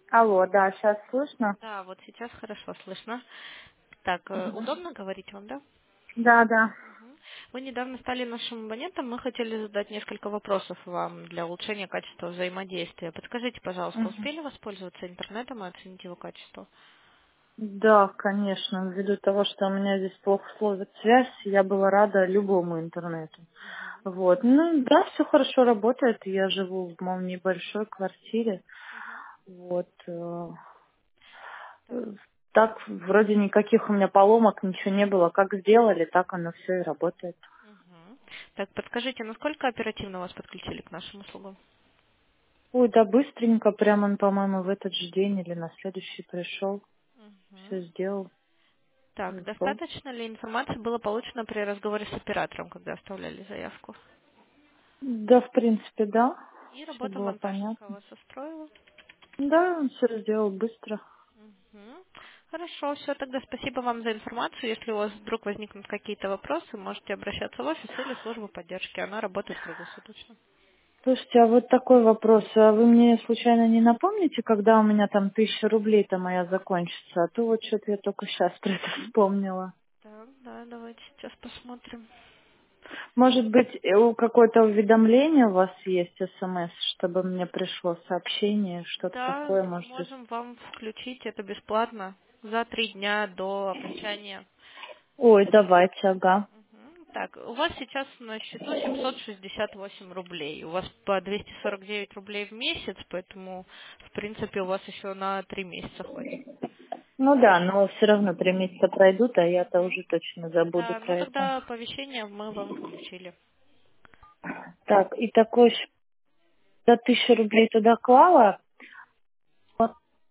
Алло, да, сейчас слышно? Да, вот сейчас хорошо слышно. Так, удобно говорить вам, да? Да, да. Мгм. Вы недавно стали нашим абонентом, мы хотели задать несколько вопросов вам для улучшения качества взаимодействия. Подскажите, пожалуйста, Мгм. успели воспользоваться интернетом и оценить его качество? Да, конечно. Ввиду того, что у меня здесь плохо словит связь, я была рада любому интернету. Вот. Ну, да, все хорошо работает. Я живу в моей небольшой квартире. Вот. Так. Так, вроде никаких у меня поломок, ничего не было. Как сделали, так оно все и работает. Мгм. Так, подскажите, насколько оперативно вас подключили к нашим услугам? Ой, да быстренько, прямо он, по-моему, в этот же день или на следующий пришел, Мгм. все сделал, Так, пришел. достаточно ли информации было получено при разговоре с оператором, когда оставляли заявку? Да, в принципе, да. И Все работа было монтажника понятно. вас устроила? Да, он все сделал быстро. Мгм. Хорошо, все, тогда спасибо вам за информацию. Если у вас вдруг возникнут какие-то вопросы, можете обращаться в офис или службу поддержки. Она работает круглосуточно. Слушайте, а вот такой вопрос. А вы мне случайно не напомните, когда у меня там 1000 рублей-то моя закончится? А то вот что-то я только сейчас про это вспомнила. Так, да, давайте сейчас посмотрим. Может быть, какое-то уведомление у вас есть, СМС, чтобы мне пришло сообщение, что-то Да, такое, может быть? можем вам включить, это бесплатно, за 3 дня до окончания. Ой, давайте, ага. Мгм. Так, у вас сейчас на счету 768 рублей. У вас по 249 рублей в месяц, поэтому, в принципе, у вас еще на 3 месяца хватит. Ну да, но все равно 3 месяца пройдут, а я-то Мгм. уже точно забуду Да, ну про это. тогда оповещение мы вам включили. Так, и такой за 1000 рублей туда клала, вот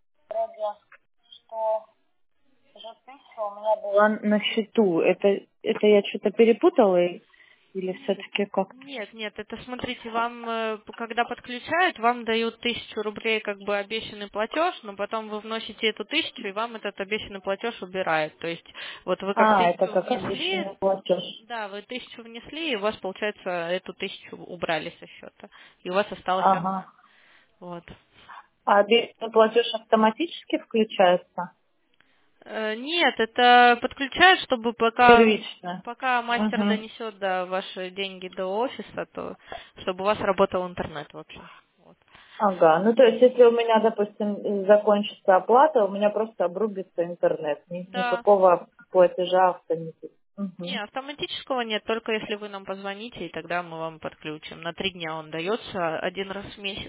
что уже 1000 у меня была на счету. Это я что-то перепутала или Нет, все-таки как-то? нет, это смотрите, вам, когда подключают, вам дают 1000 рублей как бы обещанный платеж, но потом вы вносите эту 1000, и вам этот обещанный платеж убирают. То есть вот вы как А, это 1000 как внесли, обещанный платеж. да, вы 1000 внесли, и у вас, получается, эту 1000 убрали со счета. И у вас осталась Ага. одна. Вот. А обещанный платеж автоматически включается? Нет, это подключают, чтобы Первично. пока мастер Угу. донесет ваши деньги до офиса, то чтобы у вас работал интернет, в общем. Вот. Ага, ну то есть если у меня, допустим, закончится оплата, у меня просто обрубится интернет. Да. Никакого платежа автоматически. Не, Угу. автоматического нет, только если вы нам позвоните, и тогда мы вам подключим. На 3 дня он дается один раз в месяц.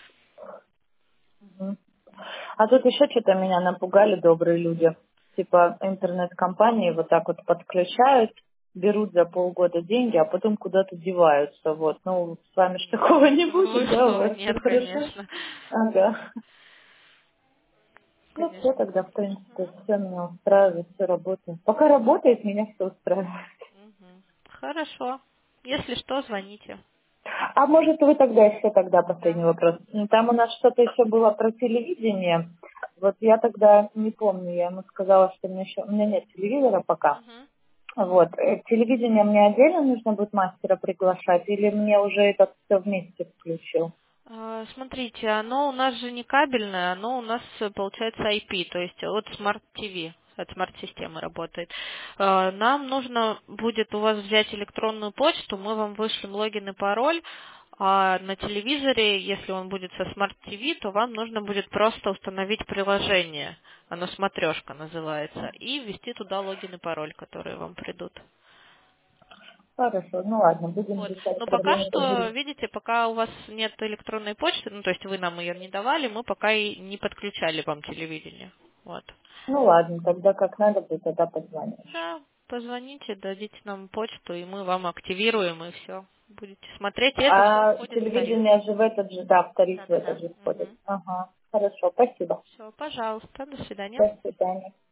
Угу. А тут еще что-то меня напугали добрые люди. Типа интернет-компании вот так вот подключают, берут за полгода деньги, а потом куда-то деваются. Вот. Ну, с вами же Нет. такого не Вы будет, да? У что? вас все Нет, хорошо? конечно. Ага. Ну, все Конечно. тогда, в принципе, все меня устраивает, все работает. Пока работает, меня все устраивает. Мгм. Хорошо. Если что, звоните. А может, вы тогда еще тогда Да. последний вопрос. Там у нас что-то еще было про телевидение. Вот я тогда не помню, я ему сказала, что у меня нет телевизора пока. Мгм. Вот. Телевидение мне отдельно нужно будет мастера приглашать или мне уже это все вместе включил? Смотрите, оно у нас же не кабельное, оно у нас получается IP, то есть от Smart TV, от смарт-системы работает. Нам нужно будет у вас взять электронную почту, мы вам вышлем логин и пароль, а на телевизоре, если он будет со Smart TV, то вам нужно будет просто установить приложение, оно смотрешка называется, и ввести туда логин и пароль, которые вам придут. Хорошо, ну ладно, будем Вот. решать Но пока проблему что, поговорить. видите, пока у вас нет электронной почты, ну, то есть вы нам ее не давали, мы пока и не подключали вам телевидение. Вот. Ну ладно, тогда как надо будет, тогда позвонишь. Да, позвоните, дадите нам почту, и мы вам активируем, и все. Будете смотреть, и это все А входит в тариф. телевидение же в этот же, да, в тариф в этот Да-да-да. же входит. Угу. Ага, хорошо, спасибо. Все, пожалуйста, до свидания. До свидания.